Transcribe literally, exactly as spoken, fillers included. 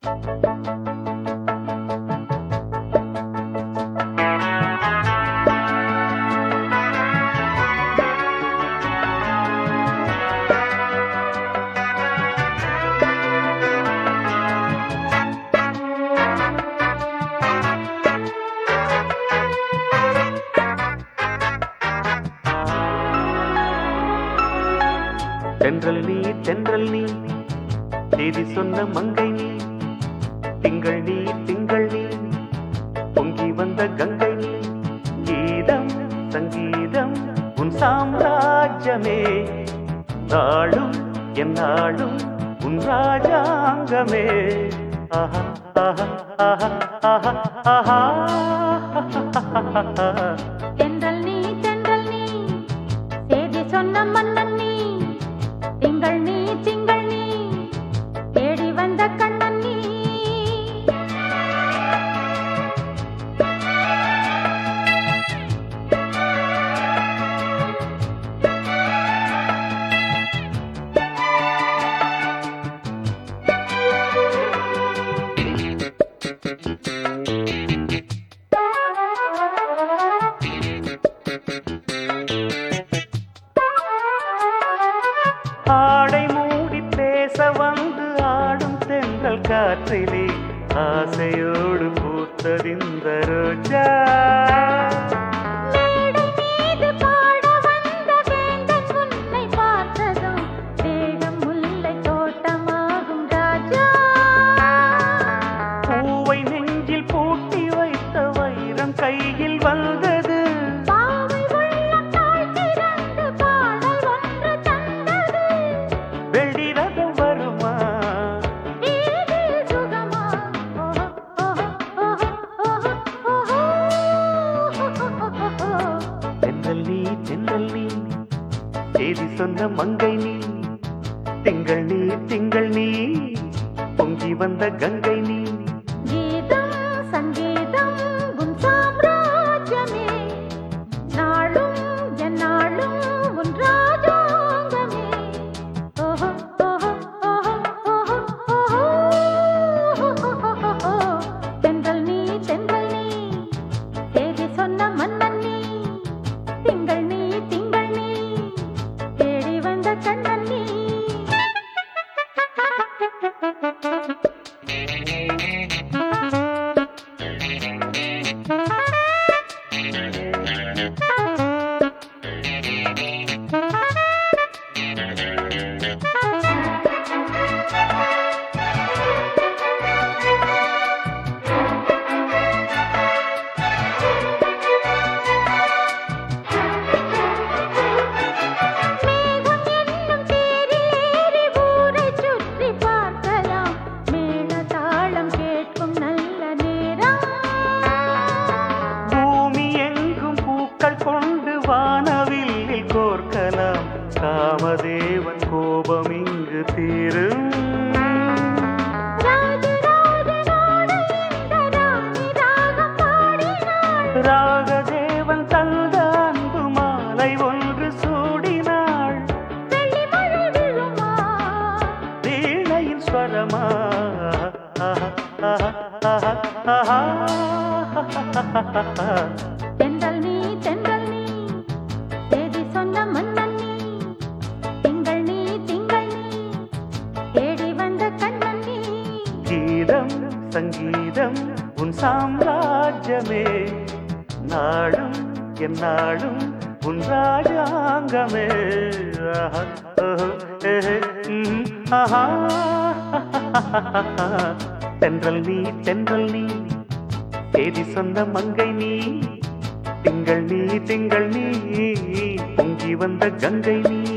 தென்றல் நீ தென்றல் நீ செய்தி சொன்ன மங்கை நீ திங்கள் நீ திங்கள் நீ பொங்கி வந்த கங்கை நீ கீதம் சங்கீதம் உன் சாம்ராஜ்யமே நாளும் என் நாளும் உன் ராஜாங்கமே ஆஹா ஆஹா ஆஹா ஆஹா ஆஹா தென்றல் நீ தென்றல் நீ செய்தி சொன்ன மன்னன் நீ திங்கள் நீ திங்கள் நீ தேடி வந்த கண்ணன் நீ ஆடை மூடி பேச வந்து ஆடும் தென்றல் காற்றிலே ஆசையோடு பூத்ததிந்த ரோஜா மேடை மீது பாட வந்த வேந்தன் உன்னை பார்த்ததும் தேகம் முல்லை தோட்டமாகும் ராஜா பூவை நெஞ்சில் பூட்டி வைத்த வைரம் கையில் வந்தது பாவை உள்ளம் தாழ்த்திறந்து பாடல் ஒன்று தந்தது வெள்ளி ரதம் வருமா வீதில் சுகமா தென்றல் நீ தென்றல் நீ செய்தி சொன்ன மங்கை நீ திங்கள் நீ திங்கள் நீ பொங்கி வந்த கங்கை நீ கீதம் சங்கீதம் உன் சாம்ராஜ்யமே நாளும் என் நாளும் உன் ராஜாங்கமே ஓஹோ ஓஹோ ஓஹோ ஓஹோ தென்றல் நீ தென்றல் நீ செய்தி சொன்ன மன்னன் நீ திங்கள் நீ திங்கள் நீ தேடி வந்த கண்ணன் நீ மேகம் என்னும் தேரிலேறி ஊரைச் சுற்றி பார்க்கலாம் மேளதாளம் கேட்கும் நல்ல நேரம் பூமி எங்கும் பூக்கள் கொண்டு வானவில்லில் கோர்க்கலாம் காமதேவன் கோபம் இங்கு தீரும் ராஜராஜனோடு இந்த ராணி ராகம் பாடினாள் ராகதேவன் தந்த அன்பு மாலை ஒன்று சூடினாள் வெள்ளி மழை விழுமா வீணையின் ஸ்வரமா ஆஹா, ஆஹா, ஆஹா, ஆஹா. தென்றல் நீ தென்றல் நீ செய்தி சொன்ன மன்னன் நீ திங்கள் நீ திங்கள் நீ தேடி வந்த கண்ணன் நீ கீதம் சங்கீதம் உன் சாம்ராஜ்யமே நாடும் என் நாடும் உன் ராஜாங்கமே ஆஹா, ஓஹோ, ஏஹே, ம், ஆஹா. தென்றல் நீ தென்றல் நீ செய்தி சொன்ன மங்கை நீ திங்கள் நீ திங்கள் நீ பொங்கி வந்த கங்கை நீ